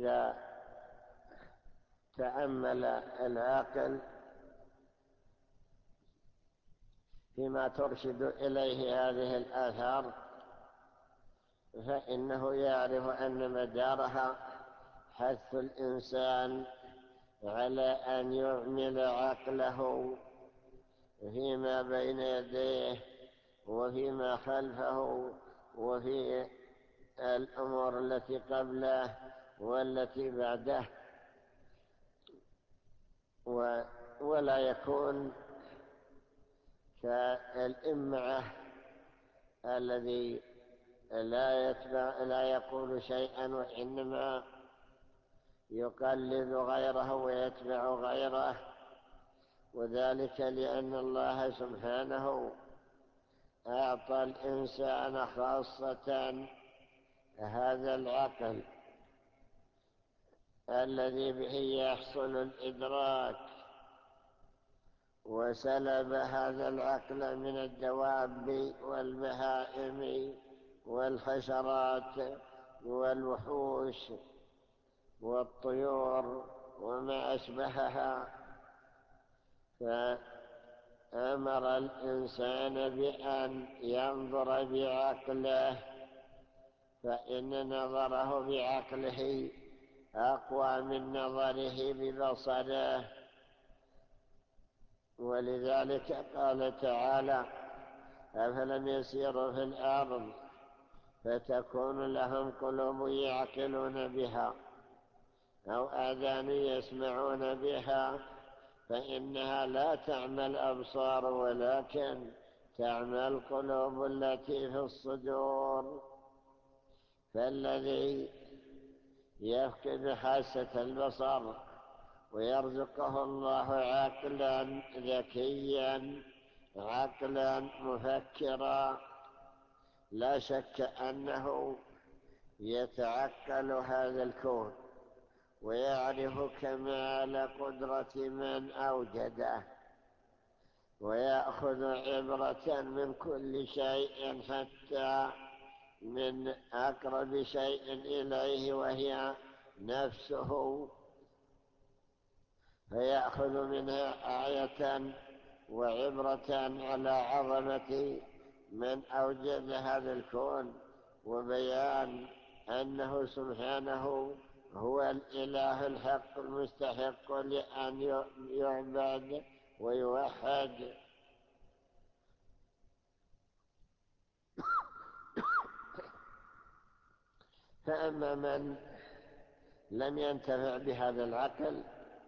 إذا تأمل العاقل فيما ترشد إليه هذه الآثار فإنه يعرف أن مدارها حث الإنسان على أن يعمل عقله فيما بين يديه وفيما خلفه وفي الأمور التي قبله والتي بعده، ولا يكون كالإمعة الذي لا يقول شيئا وإنما يقلد غيره ويتبع غيره، وذلك لأن الله سبحانه أعطى الإنسان خاصة هذا العقل الذي به يحصل الإدراك، وسلب هذا العقل من الدواب والبهائم والحشرات والوحوش والطيور وما أشبهها، فأمر الإنسان بأن ينظر بعقله، فإن نظره بعقله أقوى من نظره ببصره. ولذلك قال تعالى: أفلم يسيروا في الأرض فتكون لهم قلوب يعقلون بها أو آذان يسمعون بها، فإنها لا تعمى الأبصار ولكن تعمى القلوب التي في الصدور. فالذي يفقد حاسة البصر ويرزقه الله عقلا ذكيا عقلا مفكرا، لا شك أنه يتعقل هذا الكون ويعرف كمال قدرة من أوجده، ويأخذ عبرة من كل شيء حتى من أقرب شيء إليه وهي نفسه، فيأخذ منها آية وعبرة على عظمة من أوجد هذا الكون، وبيان أنه سبحانه هو الإله الحق المستحق لأن يعبد ويوحد. فأما من لم ينتفع بهذا العقل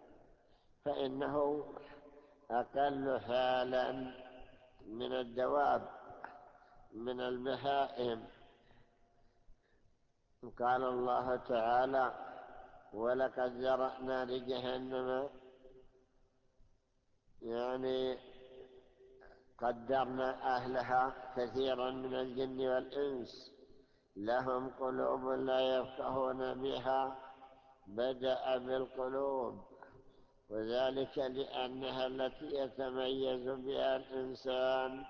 فإنه أقل حالا من الدواب من البهائم. قال الله تعالى: ولقد ذرأنا لجهنم، يعني قدرنا أهلها كثيرا من الجن والإنس، لهم قلوب لا يفقهون بها، بدأ بالقلوب، وذلك لأنها التي يتميز بها الإنسان.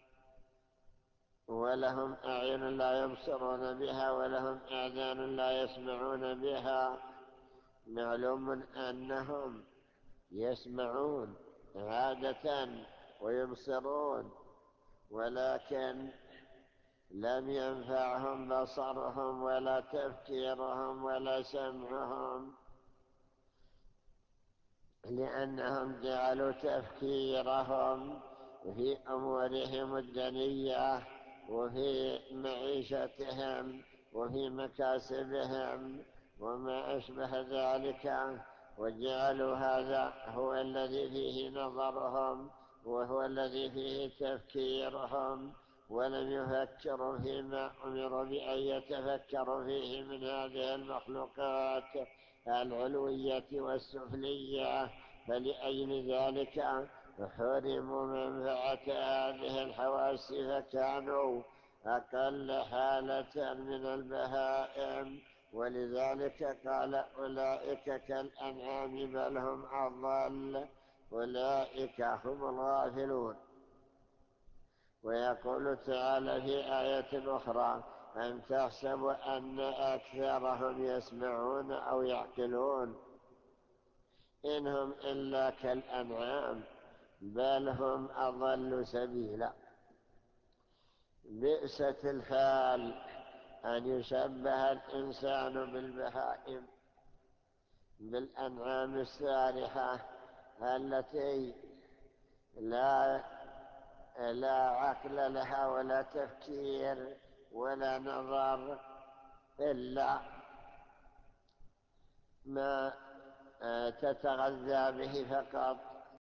ولهم أعين لا يبصرون بها ولهم آذان لا يسمعون بها. معلوم أنهم يسمعون عادة ويبصرون، ولكن لم ينفعهم بصرهم ولا تفكيرهم ولا سمعهم، لأنهم جعلوا تفكيرهم في أمورهم الدنيا وفي معيشتهم وفي مكاسبهم وما أشبه ذلك، وجعلوا هذا هو الذي فيه نظرهم وهو الذي فيه تفكيرهم، ولم يفكروا فيما أمروا بأن يتفكروا فيه من هذه المخلوقات العلوية والسفلية. فلأجل ذلك حرموا منفعة هذه الحواس، فكانوا أقل حالة من البهائم. ولذلك قال: أولئك كالأنعام بل هم أضل، أولئك هم الغافلون. ويقول تعالى في آية أخرى: أم تحسب أن أكثرهم يسمعون أو يعقلون إنهم إلا كالأنعام بل هم أضل سبيلا. بئست الحال أن يشبه الإنسان بالبهائم، بالأنعام السارحة التي لا عقل لها ولا تفكير ولا نظر إلا ما تتغذى به فقط.